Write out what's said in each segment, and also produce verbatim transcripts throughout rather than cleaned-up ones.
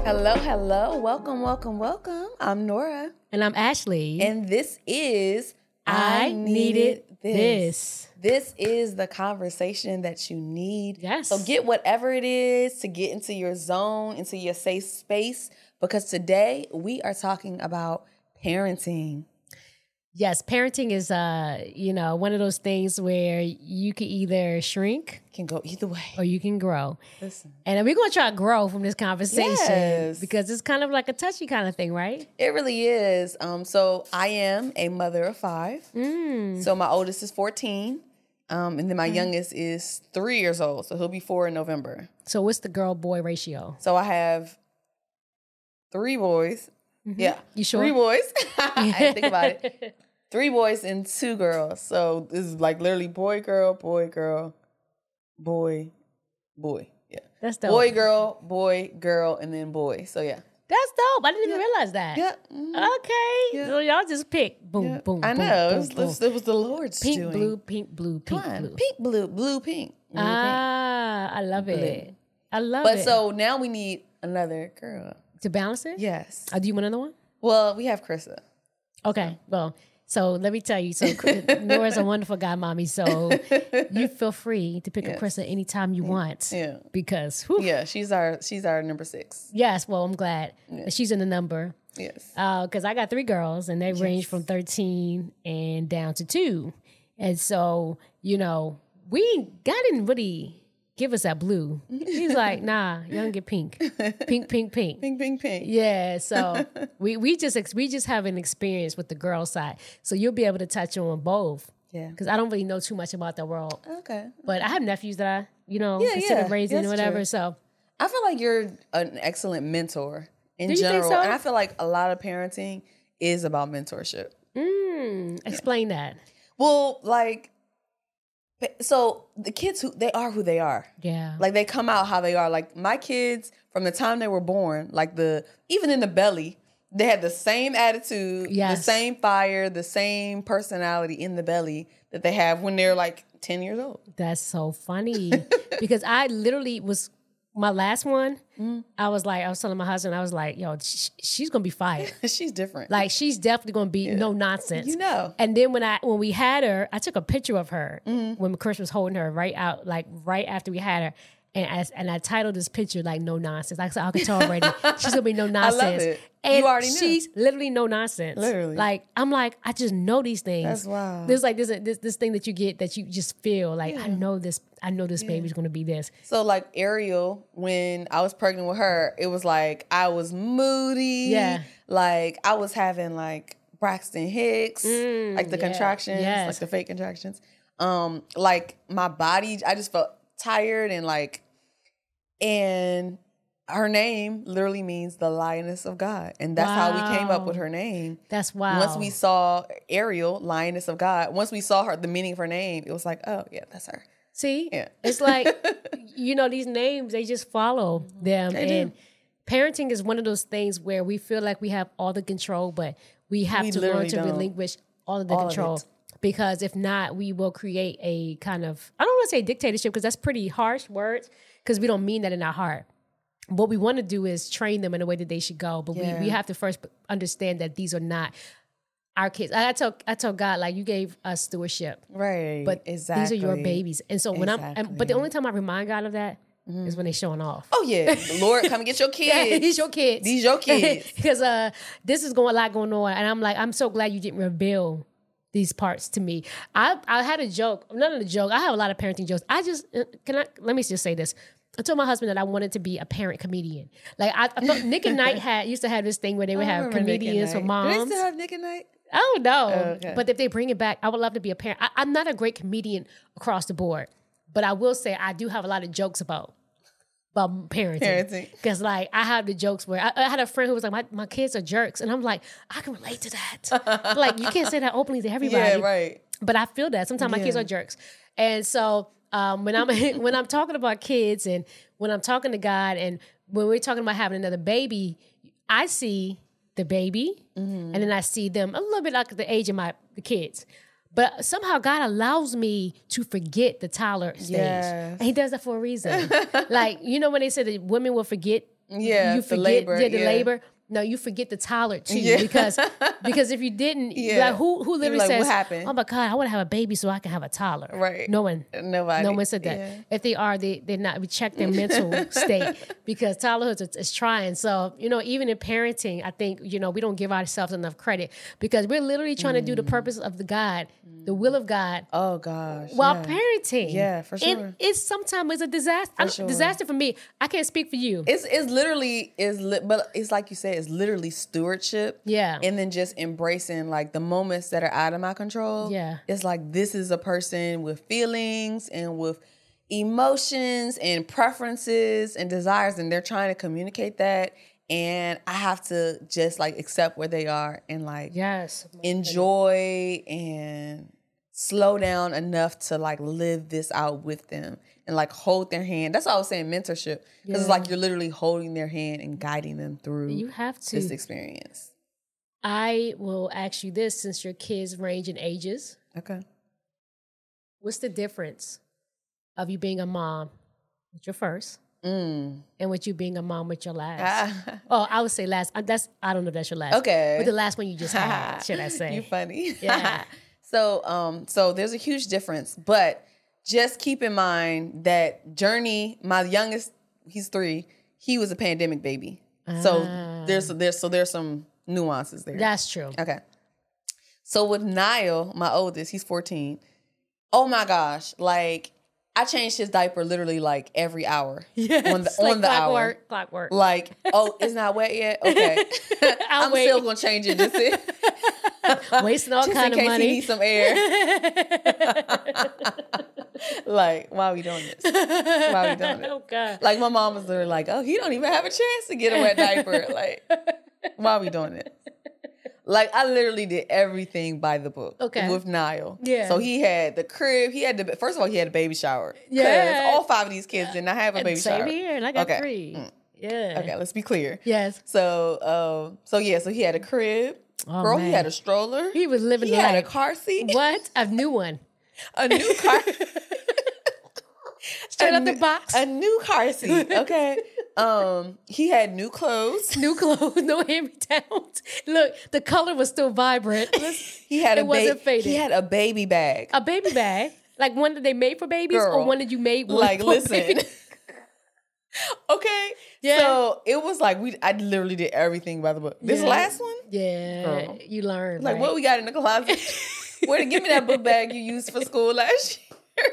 Hello, hello. Welcome, welcome, welcome. I'm Nora. And I'm Ashley. And this is I, Needed This. This is the conversation that you need. Yes. So get whatever it is to get into your zone, into your safe space, because today we are talking about parenting. Yes, parenting is, uh, you know, one of those things where you can either shrink Can go either way. or you can grow. Listen, And we're going to try to grow from this conversation Yes. because it's kind of like a touchy kind of thing, right? it really is. Um, so I am a mother of five. Mm. So my oldest is fourteen. Um, and then my youngest is three years old. So he'll be four in November. So what's the girl-boy ratio? So I have three boys. Mm-hmm. Yeah. You sure? Three boys. I didn't think about it. Three boys and two girls. So this is like literally boy, girl, boy, girl, boy, boy. Yeah. That's dope. Boy, girl, boy, girl, and then boy. So yeah. That's dope. I didn't even realize that. Yeah. mhm. Okay. Yeah. So y'all just pick. Boom, Yeah. boom, I boom, know. boom, it, was, boom. it was the Lord's Pink, doing. blue, pink, blue, pink, Come on. blue. Pink, blue, blue, pink. Blue, pink. Ah, I love it. I love But it. so now we need another girl. To balance it? Yes. Oh, do you want another one? Well, we have Krista. Okay, well, so let me tell you. So Nora's a wonderful godmommy, so you feel free to pick Yes. a Krista anytime you want. Yeah. Because, whew, Yeah, she's our she's our number six. yes, well, I'm glad that she's in the number. Yes. Because I got three girls, and they range from thirteen and down to two. And so, you know, we God didn't really give us that blue. He's like, nah, you don't get pink. Pink, pink, pink. Pink, pink, pink. Yeah, so we we just ex- we just have an experience with the girl side, so you'll be able to touch on both. Yeah. Because I don't really know too much about the world, Okay. but I have nephews that I you know Yeah, consider yeah, raising that's or whatever. true. So I feel like you're an excellent mentor in Do you think general. so? And I feel like a lot of parenting is about mentorship. mm, explain that. Well, like so the kids who they are who they are. Yeah, Like they come out how they are. Like my kids from the time they were born, like the even in the belly, they had the same attitude, the Yes. same fire, the same personality in the belly that they have when they're like ten years old. that's so funny because I literally was my last one. Mm-hmm. I was like, I was telling my husband, I was like, yo, sh- she's gonna be fired. She's different. Like she's definitely gonna be no nonsense. You know. And then when I when we had her, I took a picture of her Mm-hmm. when Chris was holding her right out, like right after we had her. And I, and I titled this picture like no nonsense. Like I said, I could tell already. She's gonna be no nonsense. it. And You already knew. she's literally no nonsense. Literally. Like I'm like, I just know these things. That's wild. There's like this this this thing that you get that you just feel like I know this, I know this baby's gonna be this. So like Ariel, when I was pregnant with her, it was like I was moody. Yeah. Like I was having like Braxton Hicks, like the yeah. contractions, Yes. like the fake contractions. Um, like my body, I just felt tired and like, and her name literally means the lioness of God. And that's how we came up with Wow. her name. That's wild. Once we saw Ariel, lioness of God, once we saw her, the meaning of her name, it was like, oh yeah, that's her. See, Yeah. it's like, you know, these names, they just follow them. They and do. parenting is one of those things where we feel like we have all the control, but we have We to learn literally to don't. relinquish all of the All of control. it. Because if not, we will create a kind of, I don't want to say dictatorship because that's pretty harsh words because we don't mean that in our heart. What we want to do is train them in a way that they should go. But Yeah. we, we have to first understand that these are not our kids. I tell, I tell God, like, you gave us stewardship. Right. But exactly. these are your babies. And so when I'm, and, but the Exactly. only time I remind God of that is when they're showing off. Oh yeah, Lord, come and get your kids. These your kids. These your kids. Because uh, this is going a lot going on. And I'm like, I'm so glad you didn't reveal these parts to me. I I had a joke, not a joke. I have a lot of parenting jokes. I just, uh, can I, let me just say this. I told my husband that I wanted to be a parent comedian. Like I, I thought Nick and Knight had used to have this thing where they would I have remember Nick and comedians for Knight. Do moms. they still have Nick and Knight? I don't know. Oh, okay. But if they bring it back, I would love to be a parent. I, I'm not a great comedian across the board, but I will say I do have a lot of jokes about about parenting. Parenting. Because like I have the jokes where I, I had a friend who was like, my, my kids are jerks. And I'm like, I can relate to that. Like you can't say that openly to everybody. Yeah, right. But I feel that sometimes my kids Yeah. are jerks. And so um, when I'm when I'm talking about kids and when I'm talking to God and when we're talking about having another baby, I see the baby and then I see them a little bit like the age of my the kids. But somehow God allows me to forget the toddler stage. Yes. And he does that for a reason. Like, you know when they say that women will forget Yeah, you the forget labor, yeah, the yeah. labor. No, you forget the toddler too, Yeah. because because if you didn't, Yeah. like who who You're literally like, says, what happened? "Oh my God, I want to have a baby so I can have a toddler." Right. No one. Nobody. No one said that. Yeah. If they are, they they're not. We check their mental state, because toddlerhood is, is trying. So you know, even in parenting, I think you know we don't give ourselves enough credit, because we're literally trying to do the purpose of the God, the will of God, Oh gosh. while yeah. parenting. Yeah, for sure. And it's sometimes it's a disaster. I- sure. Disaster for me. I can't speak for you. It's it's literally is li- but it's like you said, it's literally stewardship. Yeah. And then just embracing like the moments that are out of my control. Yeah. It's like this is a person with feelings and with emotions and preferences and desires, and they're trying to communicate that. And I have to just like accept where they are and like Yes. enjoy and slow down enough to like live this out with them and like hold their hand. That's why I was saying mentorship, because it's Yeah. like you're literally holding their hand and guiding them through You have to. this experience. I will ask you this, since your kids range in ages. Okay. What's the difference of you being a mom with your first Mm. and with you being a mom with your last? Ah, Oh, I would say last. uh, That's I don't know if that's your last. okay. But the last one you just had, should I say? You funny. Yeah. So um so there's a huge difference, but just keep in mind that Journey, my youngest, he's three, he was a pandemic baby. So Ah. there's there's so there's some nuances there. That's true. Okay. So with Niall, my oldest, he's fourteen. Oh my gosh, like I changed his diaper literally like every hour. Yes, on the like on the hour. clockwork, clockwork. Like, oh, it's not wet yet? Okay. I'll I'm wait. still gonna change it just, in, Wasting all just kind in of case money. he needs some air. Like, why are we doing this? Why are we doing it? Oh God. Like my mom was literally like, oh, he don't even have a chance to get a wet diaper. Like, why are we doing it? Like I literally did everything by the book. Okay. With Niall. Yeah. So he had the crib. He had the first of all he had a baby shower. 'Cause Yeah. all five of these kids did not have a baby Same shower. here, and I got Okay. three. Mm. Yeah. Okay, let's be clear. Yes. So, um, so yeah, so he had a crib. Oh, Girl, he man. had a stroller. He was living He the had a life. car seat. What? A new one. A new car. Straight a out the new- box. A new car seat. Okay. Um, he had new clothes. New clothes, no hand-me-downs. Look, the color was still vibrant. He had It a wasn't ba- faded. He had a baby bag. A baby bag, like one that they made for babies, or Girl, one that you made. one Like, for listen. babies? Okay. Yeah. So it was like we. I literally did everything by the book. This Yeah. last one, Yeah, Girl. you learned. like right? what we got in the closet. Where to give me that book bag you used for school last year?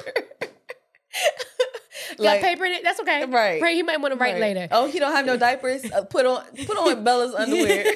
Got paper in it. That's okay. Right. Right. He might want to write Right. later. Oh, he don't have no diapers. Uh, put on put on Bella's underwear.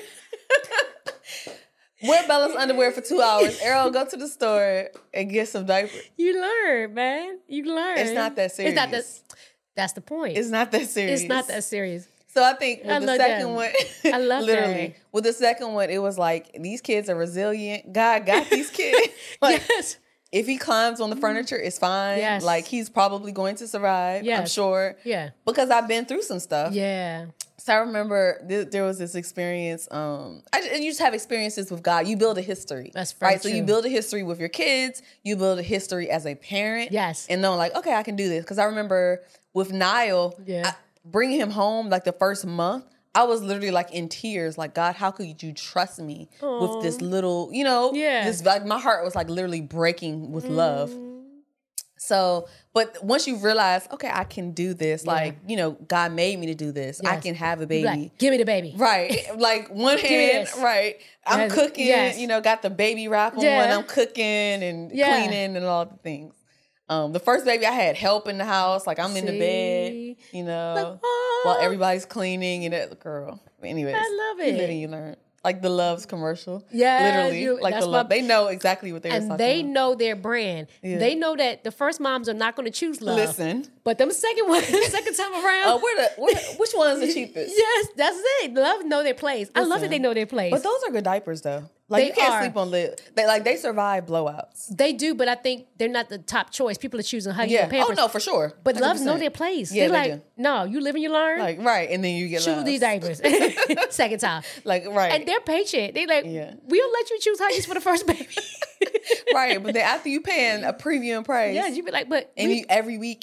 Wear Bella's underwear for two hours. Errol, go to the store and get some diapers. You learn, man. You learn. It's not that serious. It's not that. That's the point. It's not that serious. It's not that serious. So I think with I the love second that. one, I love literally that. with the second one, it was like these kids are resilient. God got these kids. Like Yes. if he climbs on the furniture, it's fine. Yes. Like he's probably going to survive. I'm Yes. sure. Yeah. Because I've been through some stuff. Yeah. So I remember th- there was this experience. Um, I just, you just have experiences with God. You build a history. That's very right. So you true. build a history with your kids. You build a history as a parent. Yes. And knowing like, okay, I can do this. Because I remember with Niall, Yeah. I, bringing him home like the first month, I was literally like in tears. Like, God, how could you trust me with this little, you know? Yeah. This like my heart was like literally breaking with love. So, but once you realize, okay, I can do this. Like, you know, God made me to do this. I Yes. can have a You baby. like, give me the baby. Right. Like one me hand, this. right. I'm Yes. cooking, Yes. you know, got the baby wrap on. Yeah. I'm cooking and Yeah. cleaning and all the things. Um, the first baby I had help in the house. Like I'm in the See? bed, you know, Like, oh. while everybody's cleaning and that girl. But anyways, I love You live it. and you learn. Like the Love's commercial. Yeah, Literally. you- like that's the my- love. They know exactly what they were And talking they about. know their brand. Yeah. They know that the first moms are not going to choose love. Listen. But them second one, second time around. Uh, where the where, which one is the cheapest? Yes, that's it. Love know their place. I love that Listen. they know their place. But those are good diapers though. Like They you can't are. sleep on lid. They like they survive blowouts. they do, but I think they're not the top choice. People are choosing Huggies Yeah. and Pampers. Oh no, for sure. But one hundred loves know percent. their place. Yeah, They're they like, do. no, you live and you learn. Like right, and then you get choose Loves. these diapers. Second time. Like right, And they're patient. They like, Yeah. we'll let you choose Huggies for the first baby. right. But then after you paying a premium price, Yeah, you be like, but and we, you every week,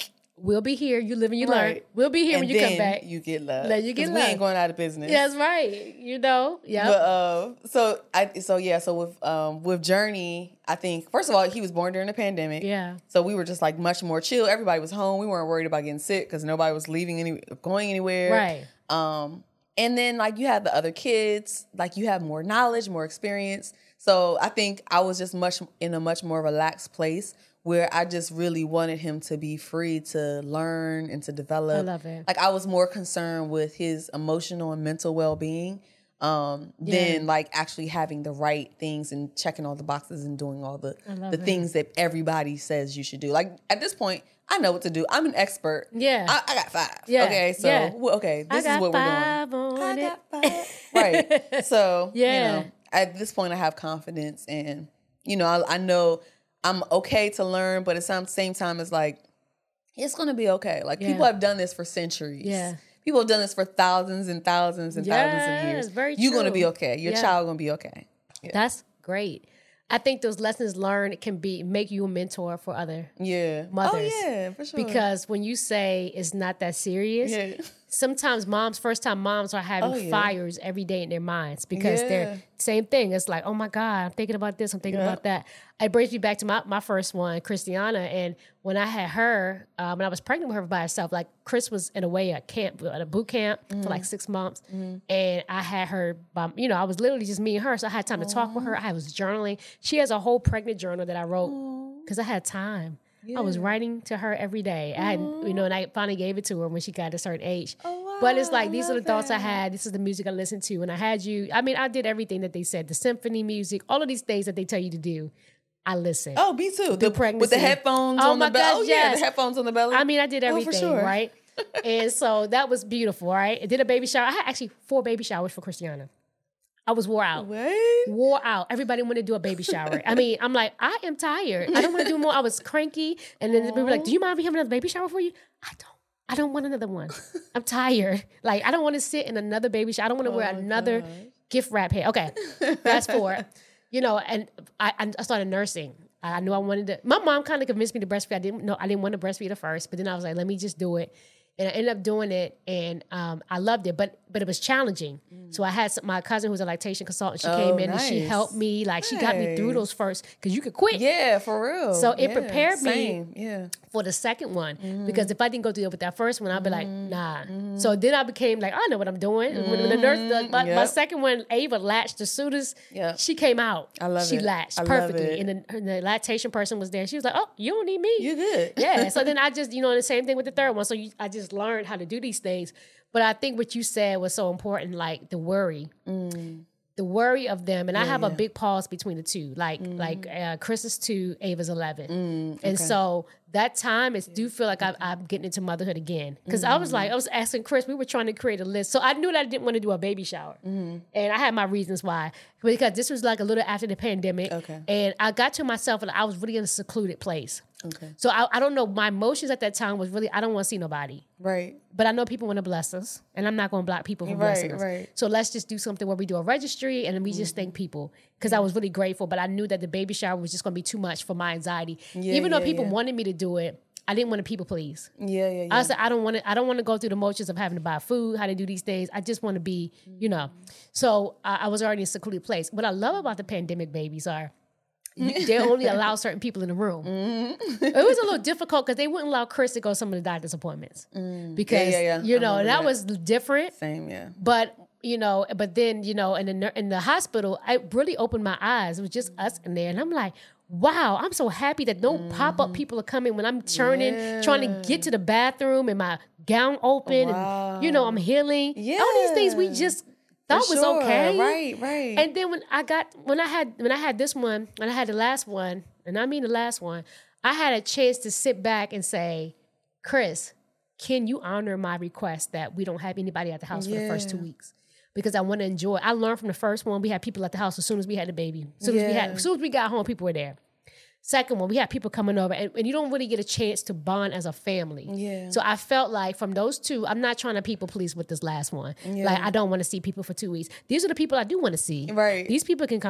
We'll be here. You live and you Right. learn. We'll be here And when you come then back. you get love. Then you get 'Cause we love. ain't going out of business. That's right. You know. Yeah. But uh, so I so yeah so with um with Journey, I think first of all he was born during the pandemic. Yeah. So we were just like much more chill. Everybody was home. We weren't worried about getting sick because nobody was leaving any going anywhere. Right. Um, and then like you have the other kids, like you have more knowledge, more experience. So I think I was just much in a much more relaxed place where I just really wanted him to be free to learn and to develop. I love it. Like I was more concerned with his emotional and mental well-being um, Yeah. than like actually having the right things and checking all the boxes and doing all the I love the it. things that everybody says you should do. Like at this point, I know what to do. I'm an expert. Yeah. I, I got five. Yeah. Okay, so Yeah. well, okay, I this got is what we're doing. five on I it. got five. Right. So, Yeah. you know, at this point I have confidence and, you know, I, I know I'm okay to learn, but at some same time it's like, it's going to be okay. Like Yeah. people have done this for centuries. Yeah. People have done this for thousands and thousands and thousands of Yes, years. very You're going to true. be okay. Your Yeah. child going to be okay. Yeah. That's great. I think those lessons learned can be make you a mentor for other Yeah. mothers. Oh, yeah, for sure. Because when you say it's not that serious, yeah. sometimes moms, first time moms are having Oh, yeah. fires every day in their minds because they're Yeah. same thing. It's like, oh my God, I'm thinking about this, I'm thinking Yeah. about that. It brings me back to my, my first one, Christiana. And when I had her, um, when I was pregnant with her by herself, like Chris was in a way at camp, at a boot camp for like six months. And I had her, by, you know, I was literally just me and her. So I had time to talk with her. I was journaling. She has a whole pregnant journal that I wrote because I had time. I was writing to her every day. I had, you know, and I finally gave it to her when she got to a certain age. Oh, But it's wow, like, I these are the love thoughts I that. had. This is the music I listened to. And I had you, I mean, I did everything that they said. The symphony music, all of these things that they tell you to do, I listened. Oh, me too. The, with pregnancy. the headphones Oh on my the belly. gosh, Oh, yeah, yes. the headphones on the belly. I mean, I did Oh, for everything, sure. right? And so that was beautiful, right? I did a baby shower. I had actually four baby showers for Christiana. I was wore out. What? Wore out. Everybody wanted to do a baby shower. I mean, I'm like, I am tired. I don't want to do more. I was cranky. And then people were like, do you mind if we have another baby shower for you? I don't. I don't want another one. I'm tired. Like, I don't want to sit in another baby shower. I don't want to wear another gosh. gift wrap hair. Okay. Fast forward. You know, and I, I started nursing. I knew I wanted to. My mom kind of convinced me to breastfeed. I didn't know I didn't want to breastfeed at first, but then I was like, let me just do it. And I ended up doing it, and um, I loved it, but but it was challenging. Mm. So I had some, my cousin who was a lactation consultant. She Oh, came in nice. and she helped me. Like she got me through Nice. those first, because you could quit. Yeah, for real. So it Yeah, prepared me same. Yeah. for the second one, Mm-hmm. because if I didn't go through it with that first one, I'd be like, nah. So then I became like, I know what I'm doing. When, when the nurse, the, my, my Yep. second one, Ava latched as soon as Yep. she came out. I love she it. latched I love perfectly, it. and the, and the lactation person was there. She was like, oh, you don't need me. You good. Yeah. So then I just, you know, the same thing with the third one. So you, I just learned how to do these things. But I think what you said was so important, like the worry. The worry of them, and I have a yeah. big pause between the two. Like, like uh, Chris is two, Ava's eleven, Mm, and so that time is do feel like I, I'm getting into motherhood again. Because I was Mm-hmm. like, I was asking Chris, we were trying to create a list, so I knew that I didn't want to do a baby shower, Mm-hmm. and I had my reasons why. Because this was like a little after the pandemic, Okay. and I got to myself, and I was really in a secluded place. Okay. So I, I don't know. My emotions at that time was really, I don't want to see nobody. Right. But I know people want to bless us, and I'm not going to block people from Right, blessing us. right. So let's just do something where we do a registry, and then we just thank people. Because I was really grateful, but I knew that the baby shower was just going to be too much for my anxiety. Yeah, Even though yeah, people yeah. wanted me to do it, I didn't want to people please. Yeah, yeah, yeah. I said I don't want to. I don't want to go through the motions of having to buy food, how to do these things. I just want to be, you know. So I, I was already in a secluded place. What I love about the pandemic babies are, you- they only allow certain people in the room. Mm-hmm. It was a little difficult because they wouldn't allow Chris to go to some of the doctor's appointments because yeah, yeah. you I know, and remember that that. was different. Same, yeah. But you know, but then you know, in the nur- in the hospital, I really opened my eyes. It was just us in there, and I'm like, wow, I'm so happy that no pop up people are coming when I'm churning, trying to get to the bathroom and my gown open, and you know, I'm healing. All these things we Yeah. just thought For was sure. okay, Right, right. And then when I got when I had when I had this one, when I had the last one, and I mean the last one, I had a chance to sit back and say, Chris, can you honor my request that we don't have anybody at the house for the first two Yeah. weeks? Because I want to enjoy. I learned from the first one, we had people at the house as soon as we had the baby. As soon as we had, Yeah. as soon as we got home, people were there. Second one, we had people coming over, and, and you don't really get a chance to bond as a family. Yeah. So I felt like from those two, I'm not trying to people please with this last one. Yeah. Like I don't want to see people for two weeks. These are the people I do want to see. Right. These people can come.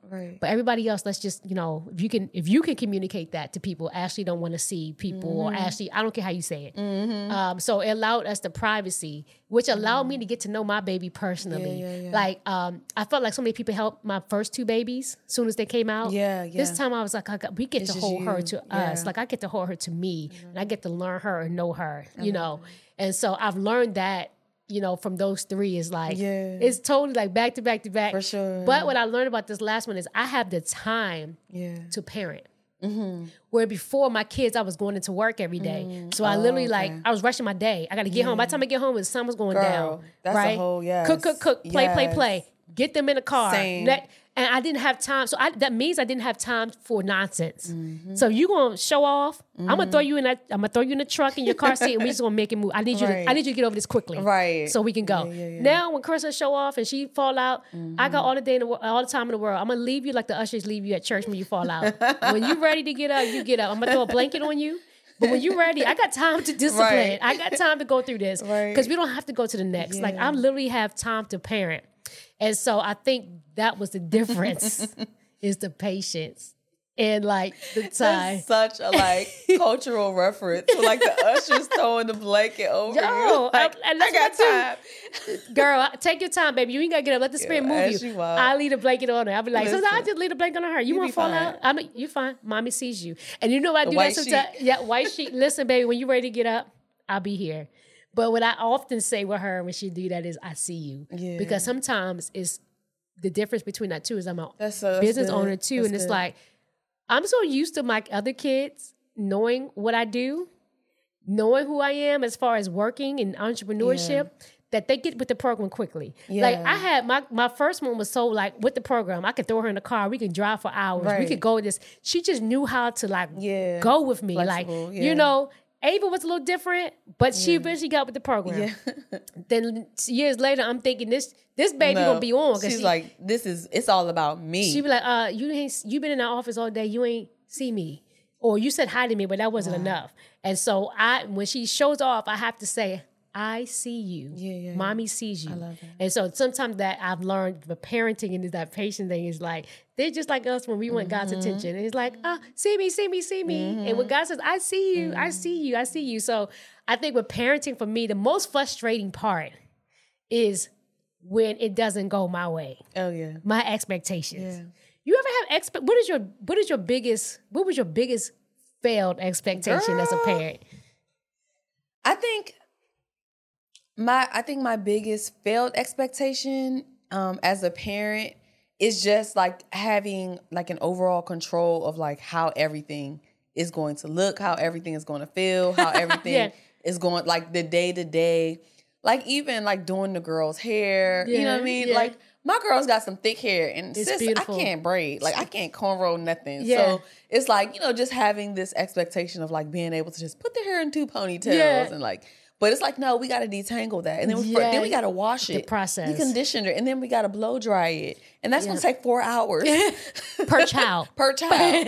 Right. But everybody else, let's just, you know, if you can if you can communicate that to people, Ashley don't want to see people mm-hmm. or Ashley, I don't care how you say it. Mm-hmm. Um, so it allowed us the privacy, which allowed mm-hmm. me to get to know my baby personally. Yeah, yeah, yeah. Like um, I felt like so many people helped my first two babies as soon as they came out. Yeah, yeah. This time I was like, I got, we get it's to hold her to yeah. us. Like I get to hold her to me mm-hmm. and I get to learn her and know her, mm-hmm. you know. And so I've learned that, you know, from those three is like, yeah. it's totally like back to back to back. For sure. But what I learned about this last one is I have the time yeah. to parent. Mm-hmm. Where before my kids, I was going into work every day. Mm. So I literally oh, okay. like, I was rushing my day. I got to get yeah. home. By the time I get home, the sun was going Girl, down. That's right? a whole, yes. Cook, cook, cook, play, yes. play, play. Get them in the car. Same. That, and I didn't have time. So I, that means I didn't have time for nonsense. Mm-hmm. So you going to show off. Mm-hmm. I'm going to throw you in that, I'm going to throw you in the truck in your car seat and we just going to make it move. I need you right. to, I need you to get over this quickly. Right. So we can go. Yeah, yeah, yeah. Now when Carissa show off and she fall out, mm-hmm. I got all the day in the, all the time in the world. I'm going to leave you like the ushers leave you at church when you fall out. When you ready to get up, you get up. I'm going to throw a blanket on you. But when you're ready, I got time to discipline. Right. I got time to go through this. Because right. we don't have to go to the next. Yeah. Like I literally have time to parent. And so I think that was the difference is the patience and like the time. That's such a like cultural reference. So, like the ushers throwing the blanket over Yo, you. Like, I, I got time. Girl, take your time, baby. You ain't got to get up. Let the spirit yeah, move you. you I leave a blanket on her. I'll be like, Listen, sometimes I just leave a blanket on her. You, you want to fall fine. out? I'm like, you fine. Mommy sees you. And you know what I do that sometimes? Yeah, white sheet. Listen, baby, when you're ready to get up, I'll be here. But what I often say with her when she do that is, I see you. Yeah. Because sometimes it's the difference between that too is I'm a that's so, that's business good. owner too. That's and it's good. Like, I'm so used to my other kids knowing what I do, knowing who I am as far as working and entrepreneurship, yeah. that they get with the program quickly. Yeah. Like I had, my, my first one was so like with the program, I could throw her in the car, we could drive for hours, right. we could go this. She just knew how to like yeah. go with me. Flexible, like, yeah. you know, Ava was a little different, but yeah. she eventually got with the program. Yeah. Then years later, I'm thinking this this baby no, gonna be on. She's she, like, this is it's all about me. She be like, uh, you ain't you been in the office all day, you ain't see me, or you said hi to me, but that wasn't wow. enough. And so I, when she shows off, I have to say, I see you. Yeah, yeah, Mommy yeah. sees you. I love that. And so sometimes that I've learned the parenting and that patient thing is like, they're just like us when we want mm-hmm. God's attention. And it's like, oh, see me, see me, see me. Mm-hmm. And when God says, I see you, mm-hmm. I see you, I see you. So I think with parenting for me, the most frustrating part is when it doesn't go my way. Oh yeah. My expectations. Yeah. You ever have expect what is your what is your biggest what was your biggest failed expectation Girl. as a parent? I think My, I think my biggest failed expectation um, as a parent is just like having like an overall control of like how everything is going to look, how everything is going to feel, how everything yeah. is going, like the day to day, like even like doing the girl's hair, yeah, you know what I mean? Yeah. Like my girl's got some thick hair and it's sis, beautiful. I can't braid, like I can't cornrow nothing. Yeah. So it's like, you know, just having this expectation of like being able to just put the hair in two ponytails yeah. and like, but it's like, no, we got to detangle that. And then we, yes. then we got to wash it. The process. Decondition it. And then we got to blow dry it. And that's yeah. going to take four hours. Per child. Per child.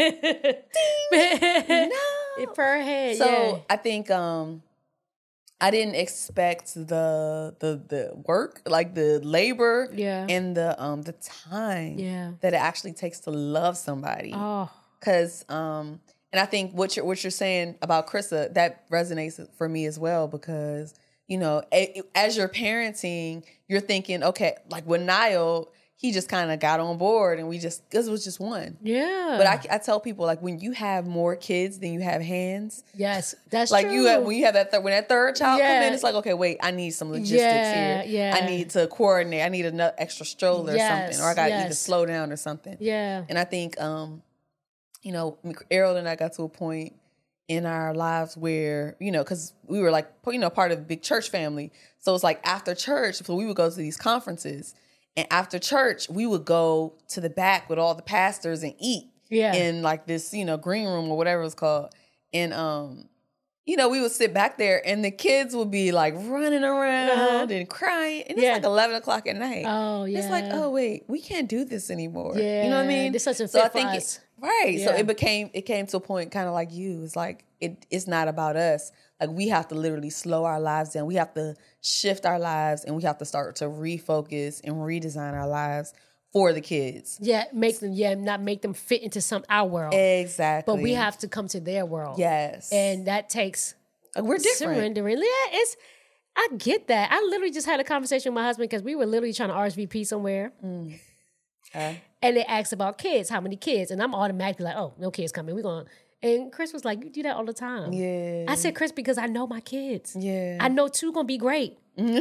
Ding. No. Per head, So yeah. I think um, I didn't expect the the the work, like the labor yeah. and the um the time yeah. that it actually takes to love somebody. Oh. Because... Um, And I think what you're what you're saying about Carissa, that resonates for me as well because, you know, a, as you're parenting, you're thinking, okay, like with Niall, he just kind of got on board and we just, because it was just one. Yeah. But I, I tell people, like, when you have more kids than you have hands. Yes, that's like true. you have, when you have that, th- when that third child yeah. come in, it's like, okay, wait, I need some logistics yeah, here. Yeah. I need to coordinate. I need another extra stroller yes, or something. Or I got to yes. either slow down or something. Yeah. And I think, um, you know, Errol and I got to a point in our lives where, you know, because we were like, you know, part of a big church family. So it's like after church, so we would go to these conferences. And after church, we would go to the back with all the pastors and eat yeah. in like this, you know, green room or whatever it's called. And, um, you know, we would sit back there and the kids would be like running around uh-huh. and crying. And it's yeah. like eleven o'clock at night. Oh, yeah. It's like, oh, wait, we can't do this anymore. Yeah. You know what I mean? This doesn't so fit I think for us. It, right. Yeah. So it became, it came to a point kind of like you. It's like, it, it's not about us. Like we have to literally slow our lives down. We have to shift our lives and we have to start to refocus and redesign our lives for the kids. Yeah, make them, yeah, not make them fit into some our world. Exactly. But we have to come to their world. Yes. And that takes Like, we're different. surrendering. Yeah, it's, I get that. I literally just had a conversation with my husband because we were literally trying to R S V P somewhere. Mm. Okay. And they asked about kids, how many kids? And I'm automatically like, oh, no kids coming. We're going. And Chris was like, you do that all the time. Yeah. I said, Chris, because I know my kids. Yeah. I know two going to be great.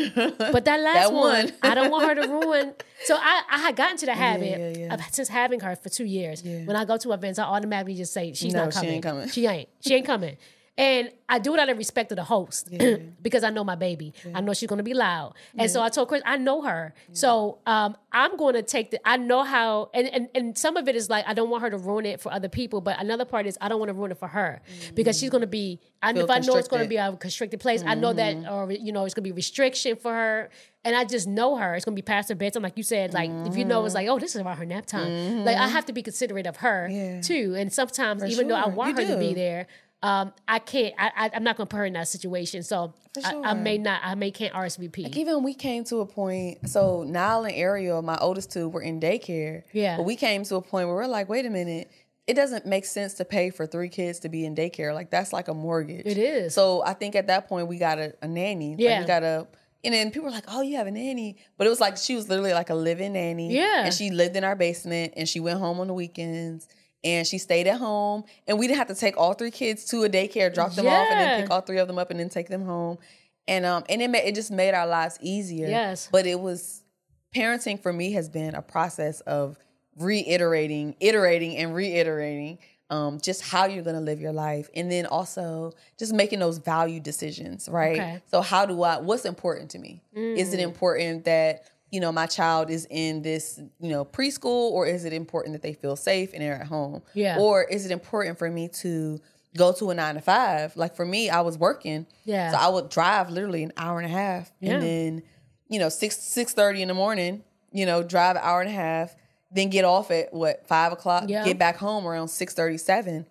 But that last That one, one. I don't want her to ruin. So I, I had gotten to the habit Yeah, yeah, yeah. of since having her for two years. Yeah. When I go to events, I automatically just say, she's No, not she coming. ain't coming. She ain't. She ain't coming. And I do it out of respect of the host Yeah. because I know my baby. I know she's going to be loud. And so I told Chris, I know her. So um, I'm going to take the, I know how, and, and, and some of it is like, I don't want her to ruin it for other people. But another part is I don't want to ruin it for her because she's going to be, I, Feel if I know it's going to constricted. be a constricted place, I know that, or, you know, it's going to be restriction for her. And I just know her. It's going to be past her bedtime. Like you said, like, if you know, it's like, oh, this is about her nap time. Like, I have to be considerate of her Yeah. too. And sometimes, even though I sure. want You her to be do. there, um, I can't. I, I, I'm not going to put her in that situation. So I, I sure. may not. I may can't R S V P. Like, even we came to a point, so Niall and Ariel, my oldest two, were in daycare. Yeah. But we came to a point where we're like, wait a minute, it doesn't make sense to pay for three kids to be in daycare. Like, that's like a mortgage. It is. So I think at that point we got a, a nanny. Yeah. Like, we got a, and then people were like, oh, you have a nanny. But it was like, she was literally like a living nanny. Yeah. And she lived in our basement and she went home on the weekends. And she stayed at home, and we didn't have to take all three kids to a daycare, drop them off, and Yeah. then pick all three of them up, and then take them home. And um, and it made, it just made our lives easier. Yes. But it was, parenting for me has been a process of reiterating, iterating, and reiterating um, just how you're going to live your life, and then also just making those value decisions, right? Okay. So how do I? What's important to me? Is it important that, you know, my child is in this, you know, preschool, or is it important that they feel safe and they're at home? Yeah. Or is it important for me to go to a nine to five? Like, for me, I was working. Yeah. So I would drive literally an hour and a half. Yeah. And then, you know, six, six thirty in the morning, you know, drive an hour and a half, then get off at what, five o'clock, Yeah. get back home around six thirty, seven.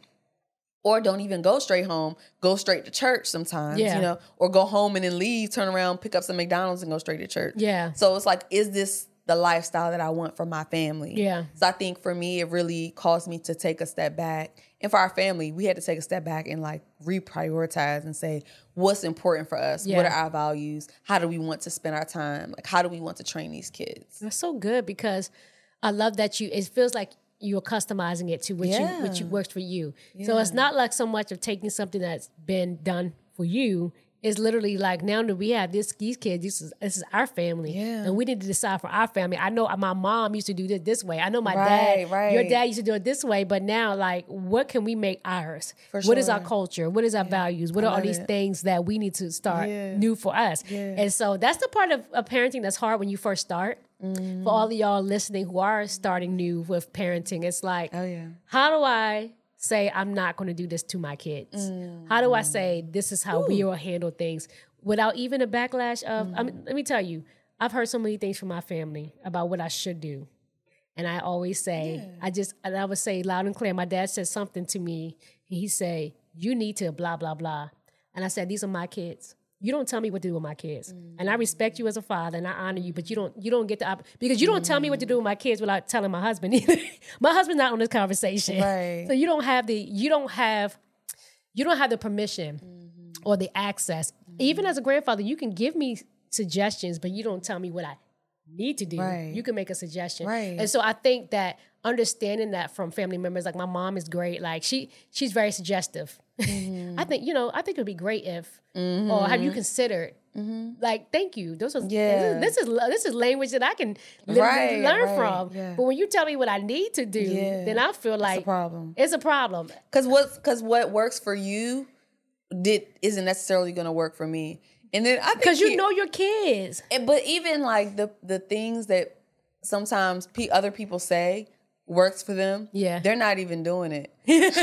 Or don't even go straight home, go straight to church sometimes, Yeah. you know, or go home and then leave, turn around, pick up some McDonald's and go straight to church. Yeah. So it's like, is this the lifestyle that I want for my family? Yeah. So I think for me, it really caused me to take a step back. And for our family, we had to take a step back and like reprioritize and say, what's important for us? Yeah. What are our values? How do we want to spend our time? Like, how do we want to train these kids? That's so good because I love that you. It feels like you're customizing it to what you what you Yeah. works for you. So it's not like so much of taking something that's been done for you. It's literally like, now that we have this these kids, this is this is our family, Yeah. and we need to decide for our family. I know my mom used to do this this way. I know my Right, dad, right. your dad used to do it this way. But now, like, what can we make ours? For What is our sure. culture? What is our values? What are all love these it. things that we need to start Yeah. new for us? Yeah. And so that's the part of, of parenting that's hard when you first start. Mm-hmm. For all of y'all listening who are starting new with parenting, it's like, Oh, yeah. how do I say I'm not going to do this to my kids? How do I say this is how we will handle things without even a backlash of, I mean, let me tell you, I've heard so many things from my family about what I should do. And I always say, I just, and I would say loud and clear, my dad said something to me. And he say, you need to blah, blah, blah. And I said, these are my kids. You don't tell me what to do with my kids. And I respect you as a father and I honor you, but you don't you don't get the op- because you don't tell me what to do with my kids without telling my husband either. My husband's not on this conversation. Right. So you don't have the you don't have you don't have the permission or the access. Even as a grandfather, you can give me suggestions, but you don't tell me what I need to do. Right. You can make a suggestion. Right. And so I think that understanding that from family members, like my mom is great. Like she she's very suggestive. Mm-hmm. I think, you know, I think it would be great if, or have you considered, like, thank you. Those are, Yeah. this is this is language that I can literally Right, learn right, from. yeah. But when you tell me what I need to do, Yeah. then I feel like It's a problem. it's a problem. Because what, because what works for you did isn't necessarily going to work for me. And then I think Because you he- know your kids. And- but even like the the things that sometimes pe- other people say works for them, Yeah. they're not even doing it.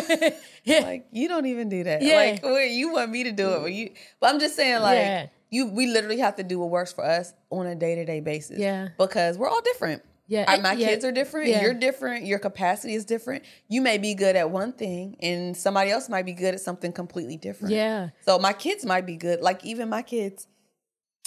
Yeah. Like, you don't even do that. Yeah. Like, wait, you want me to do it, but you. But I'm just saying, like, Yeah. you, we literally have to do what works for us on a day to day basis. Yeah. because we're all different. Yeah. I- my Yeah. kids are different. Yeah. You're different. Your capacity is different. You may be good at one thing, and somebody else might be good at something completely different. Yeah. So my kids might be good. Like, even my kids,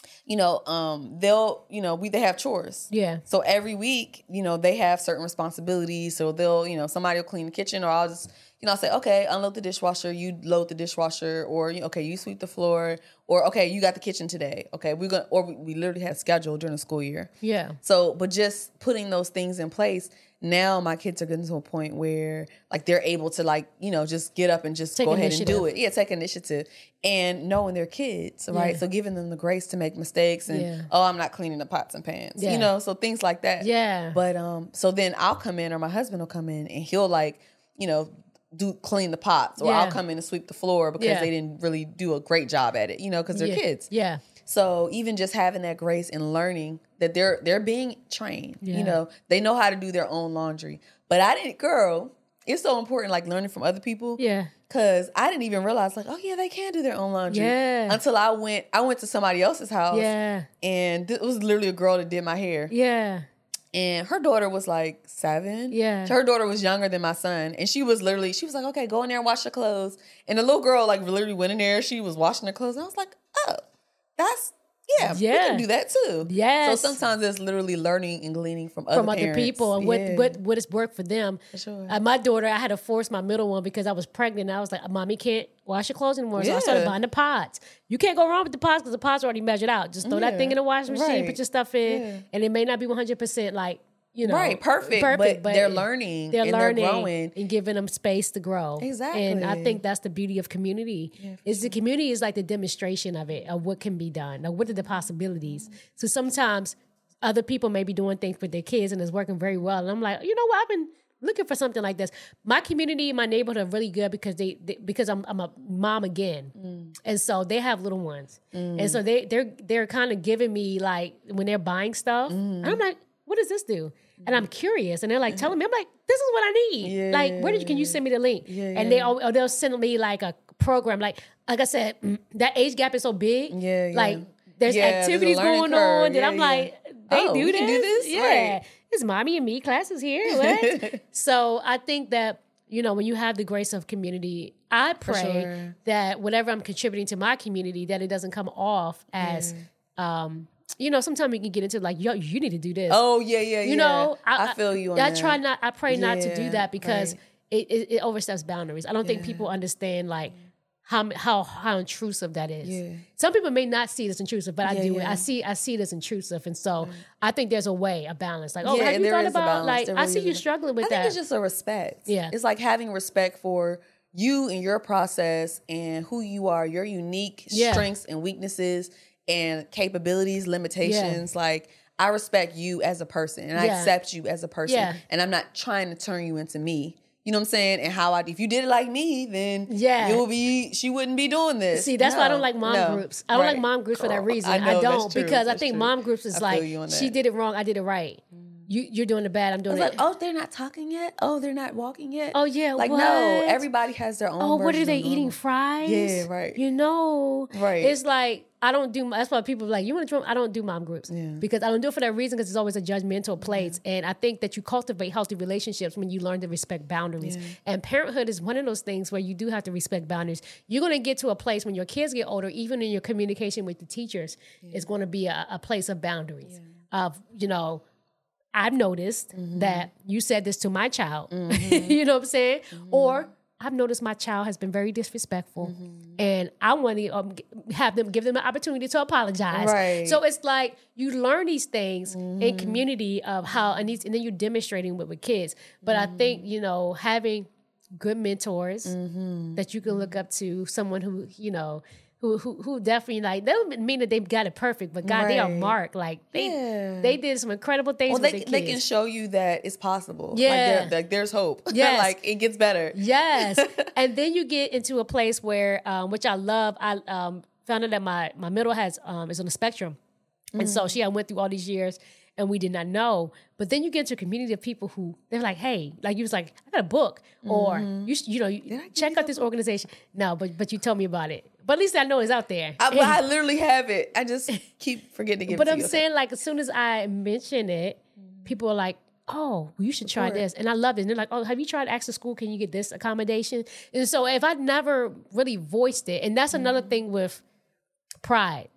you know, um, they'll, you know, we they have chores. Yeah. So every week, you know, they have certain responsibilities. So they'll, you know, somebody will clean the kitchen, or I'll just, you know, I'll say, okay, unload the dishwasher, you load the dishwasher, or okay, you sweep the floor, or okay, you got the kitchen today. Okay, we're gonna, or we, we literally had scheduled during the school year. Yeah. So, but just putting those things in place. Now my kids are getting to a point where like they're able to like, you know, just get up and just Take go ahead initiative. and do it. Yeah, take initiative. And knowing they're kids, right? Yeah. So giving them the grace to make mistakes and, Yeah. oh, I'm not cleaning the pots and pans. Yeah. You know, so things like that. Yeah. But um, so then I'll come in, or my husband will come in, and he'll like, you know, do clean the pots, or Yeah. I'll come in and sweep the floor because Yeah. they didn't really do a great job at it, you know, because they're yeah. kids. Yeah. So even just having that grace and learning that they're they're being trained, Yeah. you know, they know how to do their own laundry. But I didn't, girl, it's so important, like learning from other people. Yeah. Cause I didn't even realize, like, oh yeah, they can do their own laundry. Yeah. Until I went, I went to somebody else's house. Yeah. And it was literally a girl that did my hair. Yeah. And her daughter was like seven. Yeah. Her daughter was younger than my son. And she was literally, she was like, okay, go in there and wash your clothes. And the little girl like literally went in there. She was washing her clothes. And I was like, oh, that's, yeah, we Yeah. can do that too. Yes. So sometimes it's literally learning and gleaning from other From other parents. people and what, Yeah. what what has worked for them. For sure. Uh, my daughter, I had to force my middle one because I was pregnant. I was like, Mommy can't wash your clothes anymore. So I started Yeah. buying the pots. You can't go wrong with the pots because the pots are already measured out. Just throw that Yeah. thing in the washing machine, Right. put your stuff in, Yeah. and it may not be one hundred percent like, you know, Right, perfect, but they're learning They're and they're learning growing. and giving them space to grow. Exactly. And I think that's the beauty of community. Yeah, for is the community is like the demonstration of it, of what can be done, of what are the possibilities. So sometimes other people may be doing things with their kids and it's working very well. And I'm like, you know what? I've been looking for something like this. My community, my neighborhood are really good because they, they because I'm I'm a mom again, Mm. and so they have little ones, and so they they're they're kind of giving me like when they're buying stuff, and I'm like, what does this do? And I'm curious, and they're like telling me, I'm like, this is what I need. Yeah. Like, where did you, can you send me the link? Yeah, and they or they'll send me like a program, like like I said, mm, that age gap is so big. Yeah, yeah. Like there's Yeah, there's a activities learning going curve. on that Yeah, I'm yeah. like, they Oh, do we this. can do this? Yeah, Right. it's mommy and me classes here. What? So I think that, you know, when you have the grace of community, I pray sure. that whatever I'm contributing to my community, that it doesn't come off as, um, you know, sometimes you can get into like, yo, you need to do this. Oh yeah, yeah, you yeah. know, I, feel you on I that. try not. I pray not to do Yeah, that because right. it, it, it oversteps boundaries. I don't think people understand like how how how intrusive that is. Yeah. Some people may not see it as intrusive, but I Yeah, do. yeah. I see I see it as intrusive, and so I think there's a way, a balance. Like, oh, Yeah, have you there thought is a about balance. like There I really see is you a- struggling with I think that. it's just a respect. Yeah. It's like having respect for you and your process and who you are, your unique Yeah. strengths and weaknesses and capabilities, limitations. Like I respect you as a person and I Yeah. accept you as a person. Yeah. And I'm not trying to turn you into me. You know what I'm saying? And how I, if you did it like me, then Yeah. you will be, she wouldn't be doing this. See, that's why I don't No, like mom no. groups. I don't Right. like mom groups for that Girl, reason. I, I, know, don't that's true, because I that's think true. mom groups is I feel like you on she that. did it wrong, I did it right. You you're doing it bad, I'm doing It's like, it. oh, they're not talking yet. Oh, they're not walking yet. Oh, yeah, like what? no. Everybody has their own. Oh, what are version they of eating? normal. Fries? Yeah, right. You know, Right. It's like I don't do. That's why people are like, you want to join? I don't do mom groups Yeah. because I don't do it for that reason. Because it's always a judgmental place, and I think that you cultivate healthy relationships when you learn to respect boundaries. Yeah. And parenthood is one of those things where you do have to respect boundaries. You're going to get to a place when your kids get older, even in your communication with the teachers, it's going to be a, a place of boundaries. Of you know. I've noticed Mm-hmm. that you said this to my child. You know what I'm saying? Mm-hmm. Or I've noticed my child has been very disrespectful, Mm-hmm. and I want to um, g- have them give them an opportunity to apologize. Right. So it's like you learn these things Mm-hmm. in community of how, and, these, and then you're demonstrating with with kids. But I think you know having good mentors Mm-hmm. that you can look up to, someone who you know. Who, who who definitely like they don't mean that they've got it perfect, but God, they are Right. marked. Like they Yeah. they did some incredible things Well, with they their they kids. can show you that it's possible. Yeah. like, there, like there's hope. Yes. like it gets better. Yes. And then you get into a place where, um, which I love, I um, found out that my, my middle has um, is on the spectrum. And so she had went through all these years and we did not know. But then you get into a community of people who, they're like, hey, like you was like, I got a book. Or, you sh- you know, you check out this organization. No, but but you told me about it. But at least I know it's out there. I, but I literally have it. I just keep forgetting to give But it to I'm you. saying, like, as soon as I mention it, people are like, oh, well, you should try this. And I love it. And they're like, oh, have you tried Access School? Can you get this accommodation? And so if I never really voiced it, and that's another thing with pride.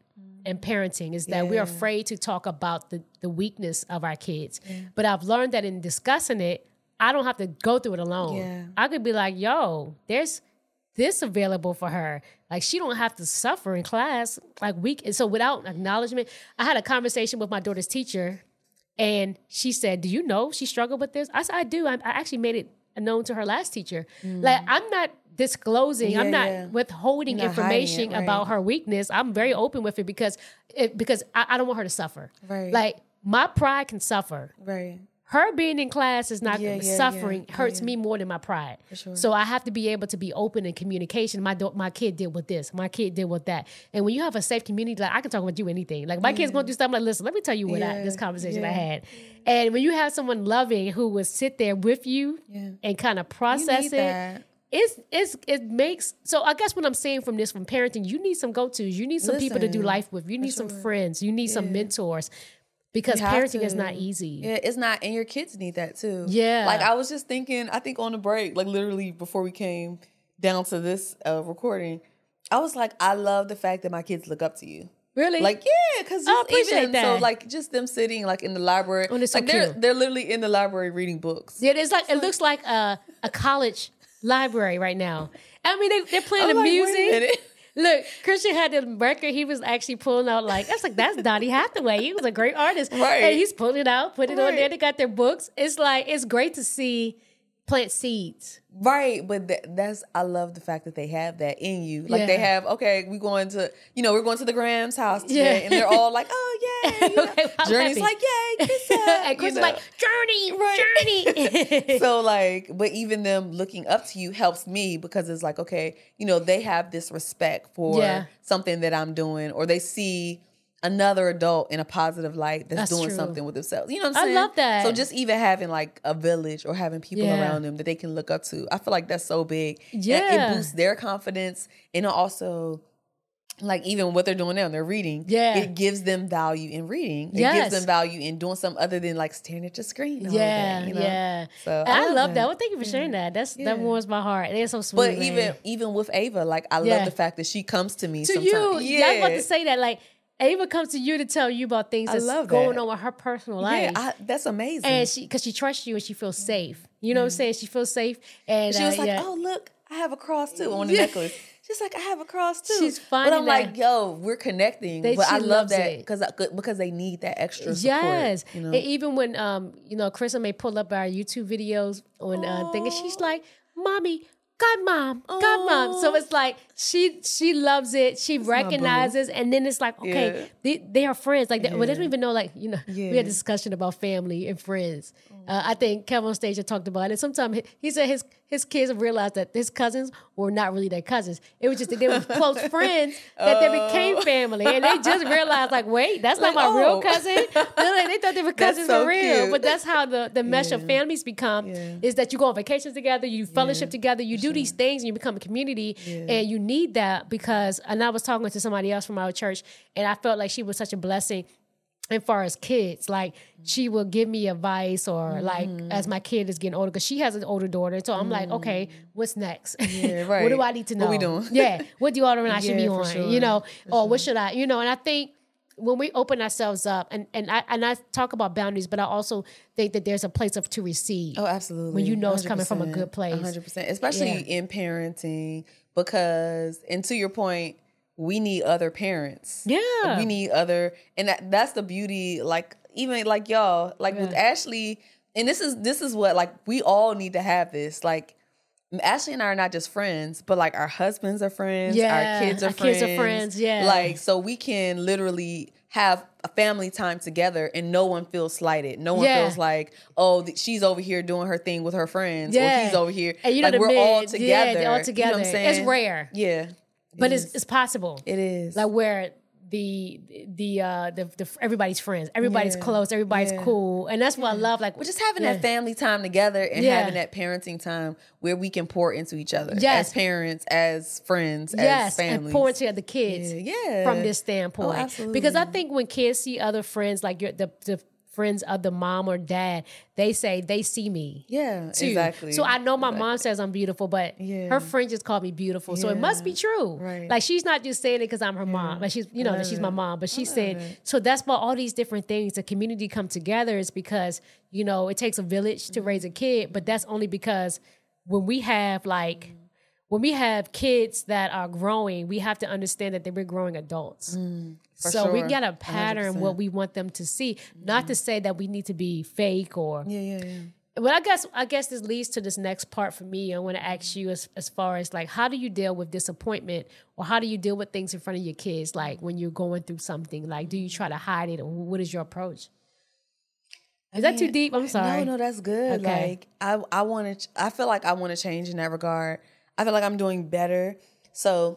in parenting is that Yeah. we're afraid to talk about the, the weakness of our kids. Yeah. But I've learned that in discussing it, I don't have to go through it alone. Yeah. I could be like, yo, there's this available for her. Like, she don't have to suffer in class. Like, we, and so without acknowledgement, I had a conversation with my daughter's teacher, and she said, do you know she struggled with this? I said, I do. I, I actually made it known to her last teacher. Mm. Like, I'm not disclosing, yeah, I'm not yeah. withholding not information it, right. about her weakness. I'm very open with it because it, because I, I don't want her to suffer. Right. Like, my pride can suffer. Right. Her being in class is not yeah, yeah, suffering yeah, hurts yeah. me more than my pride. For sure. So I have to be able to be open in communication. My do- my kid did with this. My kid did with that. And when you have a safe community, like I can talk about you anything. Like my yeah. kid's going to do something. Like, listen, let me tell you what yeah, I, this conversation yeah. I had. And when you have someone loving who will sit there with you yeah. and kind of process it. That. It's, it's, it makes, so I guess what I'm saying from this, from parenting, you need some go-tos. You need some Listen, people to do life with. You need sure. some friends. You need yeah. some mentors. Because parenting to. is not easy. Yeah, it's not. And your kids need that too. Yeah. Like I was just thinking, I think on the break, like literally before we came down to this uh, recording, I was like, I love the fact that my kids look up to you. Really? Like, yeah, because I appreciate even, that. So like just them sitting like in the library. Oh, so like they're, cute. they're literally in the library reading books. Yeah, it's like, it looks like a, a college library right now. I mean, they, they're playing I'm the like, music. wait a minute. Look, Christian had the record. He was actually pulling out like, I was like, that's Donny Hathaway. He was a great artist. Right. And he's pulling it out, putting it right. on there. They got their books. It's like, it's great to see plant seeds. Right, but th- that's, I love the fact that they have that in you. Like Yeah. they have, okay, we going to, you know, we're going to the Graham's house today, Yeah. and they're all like, oh, yay. You know? Okay, well, Journey's happy. like, yay, kiss up. And Chris you is know? like, Journey, Right. Journey. So like, but even them looking up to you helps me because it's like, okay, you know, they have this respect for Yeah. something that I'm doing, or they see another adult in a positive light that's, That's doing true. something with themselves. You know what I'm I saying? love that. So just even having like a village or having people Yeah. around them that they can look up to, I feel like that's so big. And Yeah. it boosts their confidence, and it also, like even what they're doing now, they're reading. Yeah. It gives them value in reading. It Yes. gives them value in doing something other than like staring at your screen. all Yeah, day, you know? yeah. So And I, love that. that. Well, thank you for sharing that. That's Yeah. that warms my heart. They're so sweet. But man. even even with Ava, like I Yeah. love the fact that she comes to me to sometimes. you, Yeah, I was about to say that. Like, Ava comes to you to tell you about things I that's love going that. on with her personal life. yeah, I, that's amazing. And she, because she trusts you and she feels safe. You know what I'm saying? She feels safe. And she was uh, like, yeah. "Oh, look, I have a cross too on the Yeah. necklace." She's like, "I have a cross too." She's But finding I'm like, that- "Yo, we're connecting." They- but I she love loves that it. because because they need that extra support. Yes. You know? And even when, um, you know, Krista may pull up our YouTube videos on uh, thing, and she's like, Mommy, God, Mom, God, Mom. So it's like, she she loves it. She my boo. recognizes, and then it's like, okay, Yeah. they, they are friends. Like, they, well, they don't Yeah. even know, like, you know, we Yeah. had a discussion about family and friends. Uh, I think Kevin on stage had talked about it. Sometimes he, he said his his kids realized that his cousins were not really their cousins. It was just that they were close friends that they became family. And they just realized, like, wait, that's not Like, my real oh. cousin. They're like, they thought they were That's cousins so for real. cute. But that's how the, the mesh of Yeah. families become, Yeah. is that you go on vacations together, you fellowship Yeah, together, you do these things, and you become a community. And you need that because, and I was talking to somebody else from our church, and I felt like she was such a blessing. And far as kids, like she will give me advice, or like as my kid is getting older, because she has an older daughter. So I'm like, okay, what's next? Yeah, What do right. I need to know? What we doing? Yeah, what deodorant I should be Yeah, for on? sure. You know, For or what should I? You know, and I think when we open ourselves up, and and I and I talk about boundaries, but I also think that there's a place of to receive. Oh, absolutely. When you know it's coming from a good place. one hundred percent. Especially Yeah. in parenting, because, and to your point, we need other parents. Yeah. We need other, and that, that's the beauty, like, even like y'all, like with Ashley, and this is, this is what, like, we all need to have this. Like, Ashley and I are not just friends, but like our husbands are friends, Yeah, our kids are our friends. kids are friends, yeah. Like, so we can literally have a family time together and no one feels slighted. No one Yeah. feels like, oh, th- she's over here doing her thing with her friends, Yeah. or he's over here. And you know like, the we're men, all yeah, together. they're all You know together. what I'm saying? It's rare. Yeah. But It it's is. it's possible. It is. Like where the the uh the, the everybody's friends, everybody's Yeah. close, everybody's Yeah. cool, and that's what I love. Like We're just having yeah. that family time together and Yeah. having that parenting time where we can pour into each other Yes. as parents, as friends, as yes, and families. pour into the kids Yeah, yeah. from this standpoint. Oh, absolutely. Because I think when kids see other friends, like your, the the friends of the mom or dad, they say they see me. Yeah, too. exactly. So I know my exactly. mom says I'm beautiful, but Yeah. her friend just called me beautiful. So it must be true. Right. Like she's not just saying it because I'm her mom. Like she's, you know, that she's my mom, but she's saying, it. So that's why all these different things, the community come together is because, you know, it takes a village to raise a kid, but that's only because when we have like, when we have kids that are growing, we have to understand that they we're growing adults. Mm, so sure. we got to pattern one hundred percent. what we want them to see. Mm. Not to say that we need to be fake or. Yeah, yeah, yeah. Well, I guess I guess this leads to this next part for me. I want to ask you as as far as like, how do you deal with disappointment, or how do you deal with things in front of your kids? Like when you're going through something, like do you try to hide it, or what is your approach? Is I that mean, too deep? I'm sorry. No, no, that's good. Okay. Like I, I want to. I feel like I want to change in that regard. I feel like I'm doing better. So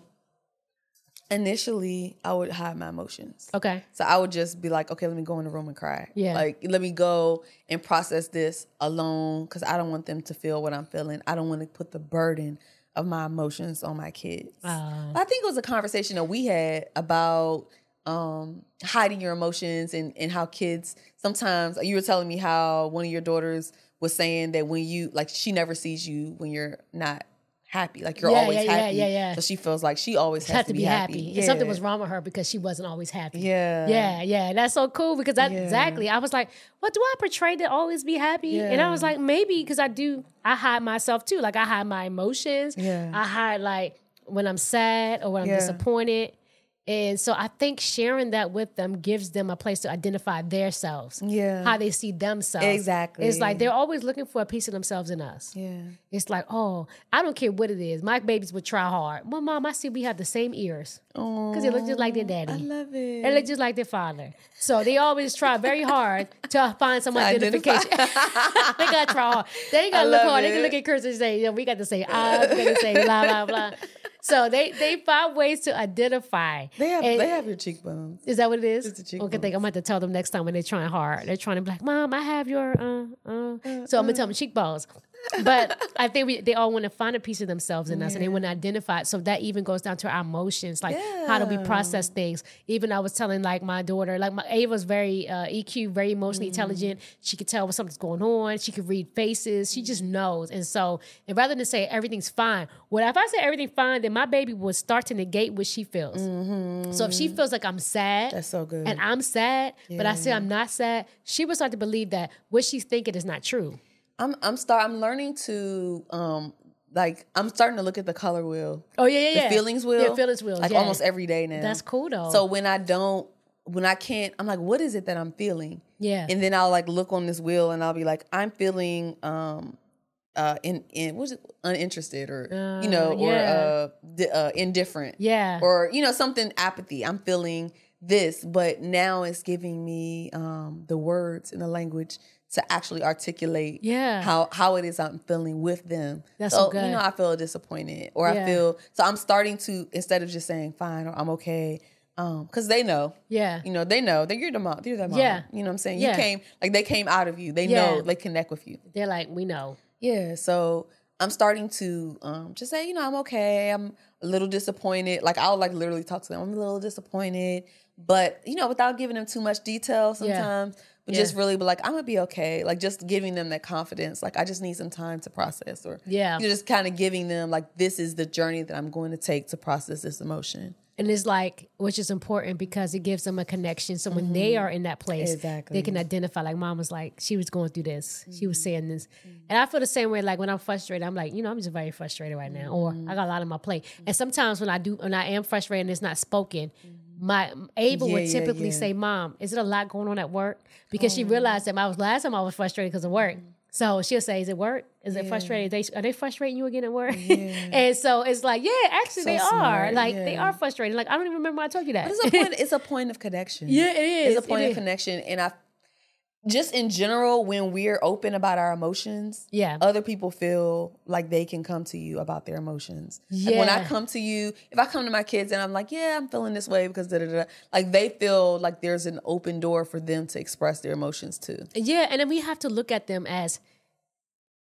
initially, I would hide my emotions. Okay. So I would just be like, okay, let me go in the room and cry. Yeah. Like, let me go and process this alone because I don't want them to feel what I'm feeling. I don't want to put the burden of my emotions on my kids. Uh, I think it was a conversation that we had about um, hiding your emotions and, and how kids sometimes, you were telling me how one of your daughters was saying that when you, like, she never sees you when you're not happy. Like you're yeah, always yeah, happy. Yeah, yeah, yeah. So she feels like she always has, has to, to be happy. happy. Yeah. And something was wrong with her because she wasn't always happy. Yeah. Yeah, yeah. That's so cool because that yeah. exactly. I was like, what do I portray to always be happy? Yeah. And I was like, maybe because I do, I hide myself too. Like I hide my emotions. Yeah. I hide like when I'm sad or when I'm yeah. disappointed. And so I think sharing that with them gives them a place to identify their selves. Yeah. How they see themselves. Exactly. It's like they're always looking for a piece of themselves in us. Yeah. It's like, oh, I don't care what it is. My babies would try hard. Well, Mom, I see we have the same ears. Because they look just like their daddy. I love it. They look just like their father. So they always try very hard to find some identification. They got to try hard. They ain't got to look hard. It. They can look at Chris and say, yeah, we got to say eyes. We got to say blah, blah, blah. So they they find ways to identify. They have and they have your cheekbones. Is that what it is? It's the cheekbones. Okay, think I'm going to tell them next time when they're trying hard. They're trying to be like, Mom, I have your, uh, uh. So I'm going to tell them cheekbones. But I think we, they all want to find a piece of themselves in us yeah. and they want to identify it. So that even goes down to our emotions. Like yeah. how do we process things? Even I was telling like my daughter, like my Ava's very uh, E Q, very emotionally mm. intelligent. She could tell when something's going on. She could read faces. She just knows. And so and rather than say everything's fine, what if I say everything's fine, then my baby would start to negate what she feels. Mm-hmm. So if she feels like I'm sad. That's so good. And I'm sad, yeah. but I say I'm not sad, she would start to believe that what she's thinking is not true. I'm I'm start I'm learning to um like I'm starting to look at the color wheel. Oh yeah, yeah, yeah. The feelings wheel. Yeah, feelings wheel. Like yeah. almost every day now. That's cool though. So when I don't when I can't I'm like, what is it that I'm feeling? Yeah. And then I'll like look on this wheel and I'll be like, I'm feeling um uh in in what's it uninterested or uh, you know, yeah. or uh, di- uh indifferent. Yeah. Or, you know, something apathy. I'm feeling this, but now it's giving me um the words and the language to actually articulate yeah. how, how it is I'm feeling with them. That's so, so good. You know, I feel disappointed or yeah. I feel, so I'm starting to, instead of just saying fine or I'm okay, um, cause they know, yeah, you know, they know that you're the mom, you're the mom. Yeah. You know what I'm saying? Yeah. You came, like they came out of you. They yeah. know, they connect with you. They're like, we know. Yeah. So I'm starting to um, just say, you know, I'm okay. I'm a little disappointed. Like I'll like literally talk to them. I'm a little disappointed, but you know, without giving them too much detail sometimes. Yeah. But yeah. just really be like, I'm going to be okay. Like just giving them that confidence. Like I just need some time to process or yeah. you're just kind of giving them like, this is the journey that I'm going to take to process this emotion. And it's like, which is important because it gives them a connection. So when mm-hmm. they are in that place, exactly. they can identify like Mom was like, she was going through this. Mm-hmm. She was saying this. Mm-hmm. And I feel the same way. Like when I'm frustrated, I'm like, you know, I'm just very frustrated right now. Mm-hmm. Or I got a lot on my plate. Mm-hmm. And sometimes when I do, when I am frustrated and it's not spoken, mm-hmm. my Ava yeah, would typically yeah, yeah. say, Mom, is it a lot going on at work? Because oh. she realized that I was last time I was frustrated because of work. Mm-hmm. So she'll say, is it work? Is yeah. it frustrated? Are they, are they frustrating you again at work? Yeah. And so it's like, yeah, actually so they smart. are. Like yeah. they are frustrated. Like I don't even remember I told you that. But it's a point, it's a point of connection. Yeah, it is. It's a point it of is. connection. And I just in general, when we're open about our emotions, yeah. other people feel like they can come to you about their emotions. Yeah. Like when I come to you, if I come to my kids and I'm like, yeah, I'm feeling this way because da da da, like they feel like there's an open door for them to express their emotions too. Yeah, and then we have to look at them as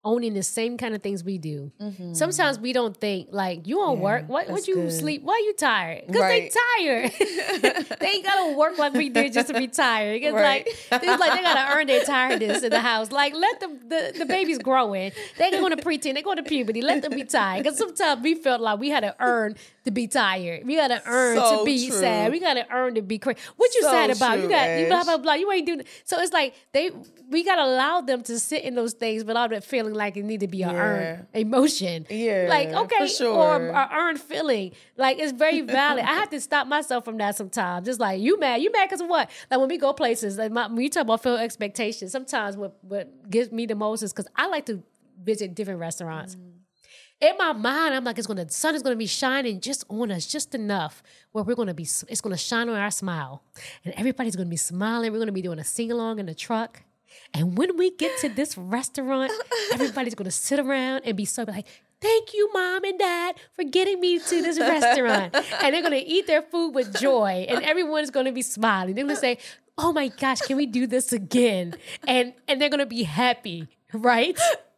owning the same kind of things we do. Mm-hmm. Sometimes we don't think like you on Yeah, work. What that's would you good. sleep? Why you tired? Because Right. they tired. They ain't gotta work like we did just to be tired. It's Right. like it's like they gotta earn their tiredness in the house. Like let them the, the baby's growing. They going to preteen. They going to puberty. Let them be tired. Because sometimes we felt like we had to earn to be tired. We gotta earn So to be true. sad. We gotta earn to be crazy. What you So sad about? You true, got you blah Ash. blah blah. You ain't doing. So it's like they we gotta allow them to sit in those things without it feeling like it need to be a Yeah. earned emotion. Yeah, like okay, for sure. or a earned feeling. Like it's very valid. I have to stop myself from that sometimes. Just like you mad, you mad because of what? Like when we go places, like my, when you talk about feel expectations, sometimes what what gives me the most is because I like to visit different restaurants. Mm. In my mind, I'm like, it's gonna the sun is gonna be shining just on us, just enough where we're gonna be. It's gonna shine on our smile, and everybody's gonna be smiling. We're gonna be doing a sing along in the truck, and when we get to this restaurant, everybody's gonna sit around and be so like, "Thank you, mom and dad, for getting me to this restaurant," and they're gonna eat their food with joy, and everyone's gonna be smiling. They're gonna say, "Oh my gosh, can we do this again?" And and they're gonna be happy, right?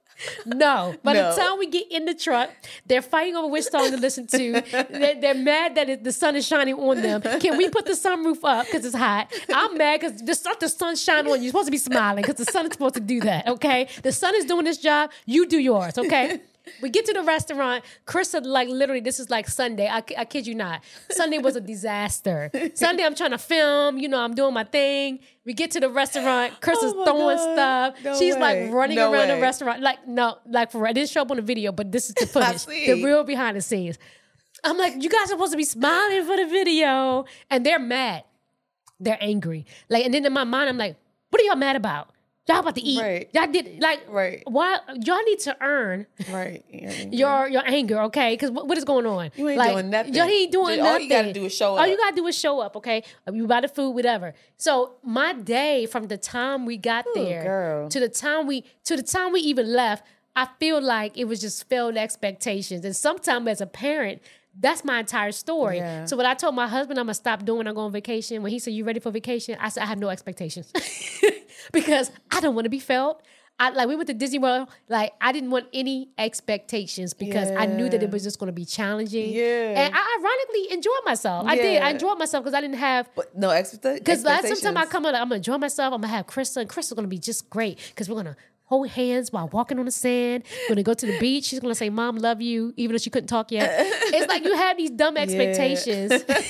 No. By No. the time we get in the truck, they're fighting over which song to listen to. They're, they're mad that it, the sun is shining on them. Can we put the sunroof up because it's hot? I'm mad because the sun, the sun's shining on you. You're supposed to be smiling because the sun is supposed to do that, okay? The sun is doing this job. You do yours, okay? We get to the restaurant. Chris said, like, literally, this is like Sunday. I, I kid you not. Sunday was a disaster. Sunday, I'm trying to film. You know, I'm doing my thing. We get to the restaurant. Chris Oh is my throwing God. stuff. No She's way. like running No around the way. restaurant. Like, no, like for real. It didn't show up on the video, but this is the footage. see. The real behind the scenes. I'm like, you guys are supposed to be smiling for the video. And they're mad. They're angry. Like, and then in my mind, I'm like, what are y'all mad about? Y'all about to eat. Right. Y'all did like Right. why y'all need to earn Right. Yeah. your your anger, okay? Because what, what is going on? You ain't like, doing nothing. You ain't doing All nothing. you gotta do is show All up. you gotta do is show up, okay? You buy the food, whatever. So my day from the time we got there girl. to the time we to the time we even left, I feel like it was just failed expectations. And sometimes as a parent, that's my entire story. Yeah. So when I told my husband I'm gonna stop doing when I go on vacation, when he said, "You ready for vacation?" I said, "I have no expectations." Because I don't want to be felt. I like we went to Disney World, like I didn't want any expectations because I knew that it was just gonna be challenging. Yeah. And I ironically enjoyed myself. I did. I Yeah. enjoyed myself because I didn't have But no expecta- because last expectations. time I come on, I'm gonna enjoy myself. I'm gonna have Krista, and Krista's gonna be just great because we're gonna hold hands while walking on the sand. We're gonna go to the beach. She's gonna say, "Mom, love you," even though she couldn't talk yet. It's like you have these dumb expectations,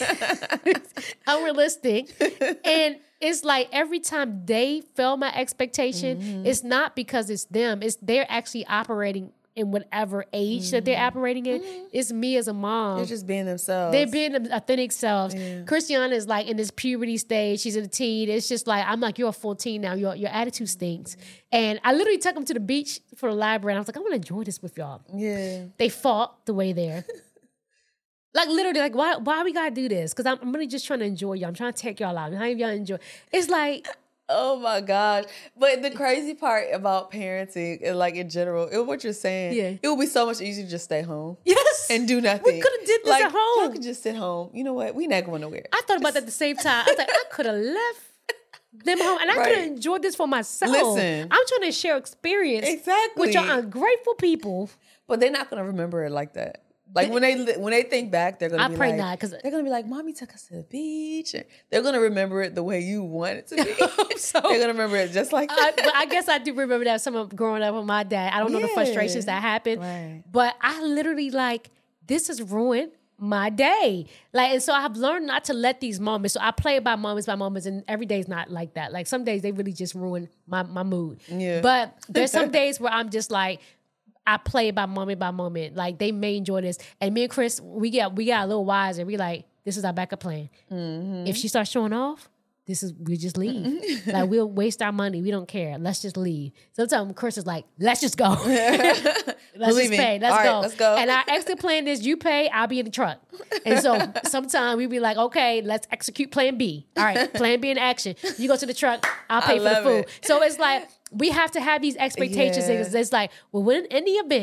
unrealistic, and it's like every time they fail my expectation, Mm-hmm. it's not because it's them. It's they're actually operating in whatever age Mm-hmm. that they're operating in. It's me as a mom. They're just being themselves. They're being them authentic selves. Christiana is like in this puberty stage. She's in a teen. It's just like, I'm like, you're a fourteen now. Your your attitude stinks. And I literally took them to the beach for the library. And I was like, I want to enjoy this with y'all. Yeah. They fought the way there. Like literally, like why why we gotta do this? Because I'm, I'm really just trying to enjoy y'all. I'm trying to take y'all out. And how y'all enjoy? It's like, Oh my gosh. But the crazy part about parenting, and like in general, it, what you're saying, Yeah. it would be so much easier to just stay home yes. and do nothing. We could have did this like, at home. Y'all could just sit home. You know what? We not going nowhere. I thought about that at the same time. I was like, I could have left them home, and I Right. could have enjoyed this for myself. Listen. I'm trying to share experience Exactly. with your ungrateful people. But they're not going to remember it like that. Like when they when they think back, they're gonna I be pray like, not, 'cause- they're gonna be like, "Mommy took us to the beach." And they're gonna remember it the way you want it to be. So- they're gonna remember it just like I, that. but I guess I do remember that some of growing up with my dad. I don't know the Yeah. frustrations that happened, Right. but I literally like this has ruined my day. Like, and so I've learned not to let these moments. So I play it by moments by moments, and every day is not like that. Like some days they really just ruin my my mood. Yeah. But there's some days where I'm just like, I play it by moment by moment. Like they may enjoy this, and me and Chris, we get we got a little wiser. We like this is our backup plan. Mm-hmm. If she starts showing off, this is we just leave. Like we'll waste our money. We don't care. Let's just leave. Sometimes Chris is like, let's just go. let's Believe just me. pay. Let's All right, go. let's go. And our exit plan is you pay, I'll be in the truck. And so sometimes we be like, okay, let's execute plan B. All right, plan B in action. You go to the truck, I'll pay I for the love food. it. So it's like we have to have these expectations. Yeah. It's, it's like, well, when in the event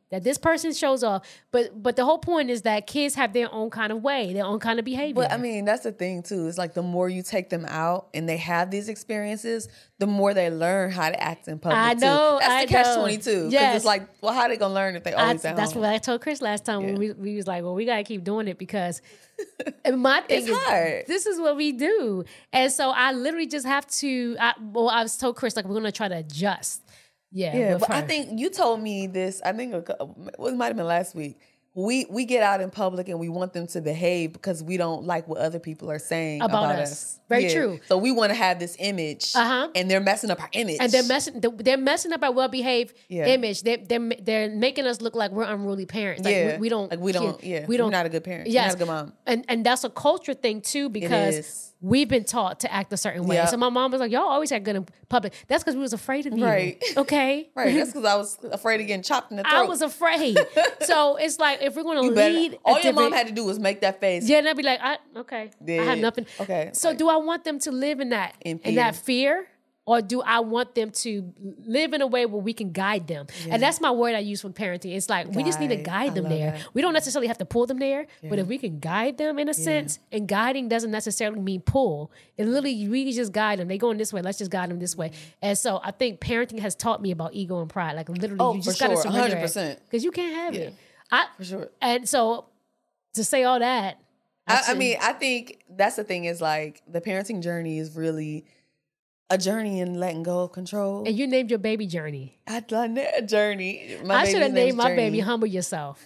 that this person shows off. But but the whole point is that kids have their own kind of way, their own kind of behavior. But I mean, that's the thing too. It's like the more you take them out and they have these experiences, the more they learn how to act in public. I know. Too. That's I the catch know. twenty-two. Because Yes. it's like, well, how they gonna learn if they I, always at that's home? what I told Chris last time Yeah. when we, we was like, well, we gotta keep doing it because and my thing It's is hard. this is what we do. And so I literally just have to I, well, I was told Chris like we're gonna try to adjust. Yeah. Yeah, with but I her. think you told me this. I think a cou- well, it might have been last week. We we get out in public and we want them to behave because we don't like what other people are saying About about, us. us. Very Yeah. true. So we want to have this image, Uh-huh. and they're messing up our image. And they're messing. They're messing up our well-behaved Yeah. image. They're, they're they're making us look like we're unruly parents. Like Yeah. we, we don't. Like we don't- yeah. We We're don't. not a good parent. We're Yes, not a good mom. And and that's a culture thing too because is. we've been taught to act a certain way. Yep. So my mom was like, "Y'all always act good in public." That's because we was afraid of you. Right. Okay. Right. That's because I was afraid of getting chopped in the throat. I was afraid. So it's like if we're gonna You better- lead, a all your different- mom had to do was make that face. yeah, and I'd be like, I, okay, I have Yeah. nothing. Okay. So Like- do I want them to live in that In in that fear? Or do I want them to live in a way where we can guide them? And that's my word I use for parenting. It's like we just need to Guide. guide I them love there. that. We don't necessarily have to pull them there, but if we can guide them in a sense, and guiding doesn't necessarily mean pull. It literally we can just guide them. They going this way, let's just guide them this way. And so I think parenting has taught me about ego and pride. Like literally, Oh, you for just gotta sure. surrender one hundred percent. because you can't have it. I, For sure. And so to say all that, I, I should- mean, I think that's the thing is like the parenting journey is really a journey in letting go of control. and you named your baby Journey. I done that journey. My I should have baby's named name's my Journey. baby Humble Yourself.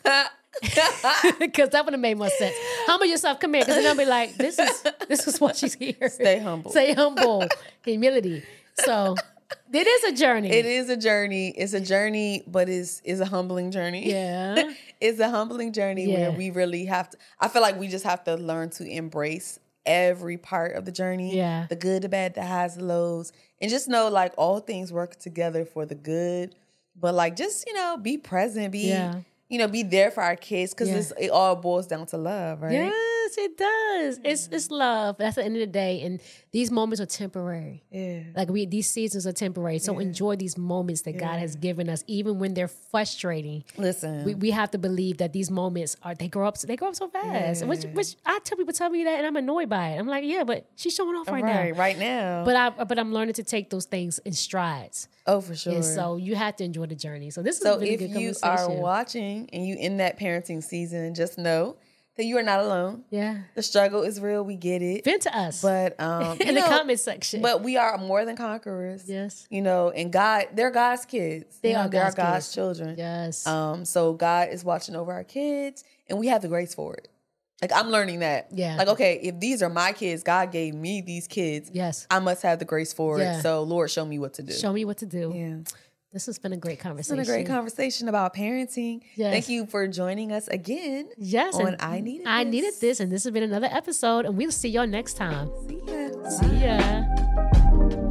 Because that would have made more sense. Humble yourself, come here. Because then I'll be like, this is this is why she's here. Stay humble. Stay humble. Humility. So it is a journey. It is a journey. It's a journey, but it's is a humbling journey. Yeah. It's a humbling journey where Yeah. we really have to. I feel like we just have to learn to embrace every part of the journey. Yeah. The good, the bad, the highs, the lows, and just know like all things work together for the good. But like just you know be present, be Yeah. you know be there for our kids because Yeah. it all boils down to love, right? Yes, it does. It's it's love. That's the end of the day. And these moments are temporary. Yeah. Like we these seasons are temporary. So enjoy these moments that God has given us, even when they're frustrating. Listen, We, we have to believe that these moments are they grow up they grow up so fast. Which which I tell people tell me that and I'm annoyed by it. I'm like, yeah, but she's showing off right, right, now. right now. But I but I'm learning to take those things in strides. oh, for sure. And so you have to enjoy the journey. So this is So a really if good you conversation. are watching and you in that parenting season, just know that you are not alone. yeah. The struggle is real. We get it. Vent to us. But um, you in the know, comment section. But we are more than conquerors. yes. You know, and God, they're God's kids. They You know, are they God's are God's kids. children. Yes. Um, so God is watching over our kids, and we have the grace for it. Like I'm learning that. Yeah. Like okay, if these are my kids, God gave me these kids. yes. I must have the grace for Yeah. it. So Lord, show me what to do. Show me what to do. Yeah. This has been a great It's conversation. been a great conversation about parenting. Yes. Thank you for joining us again. Yes. On and I Needed I This. needed this. And this has been another episode. And we'll see y'all next time. See ya. See ya.